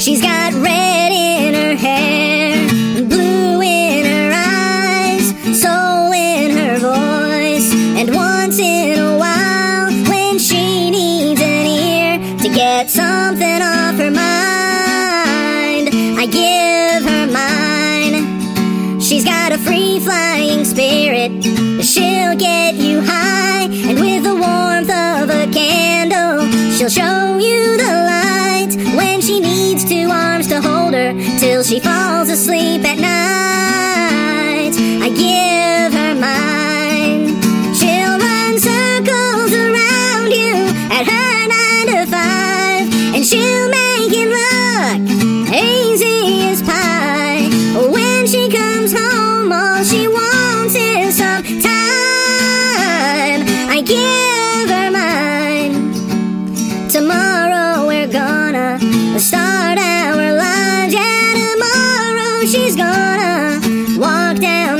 She's got red in her hair, blue in her eyes, soul in her voice, and once in a while, when she needs an ear to get something off her mind, I give her mine. She's got a free-flying spirit, she'll get you high, and with the warmth of a candle, she'll show you the light when she needs two arms to hold her till she falls asleep at night. I give her mine. She'll run circles around you at her 9 to 5, and she'll make it look easy as pie. When she comes home, all she wants is some time. I give her mine. Tomorrow we're gonna start our lives, yeah, tomorrow she's gonna walk down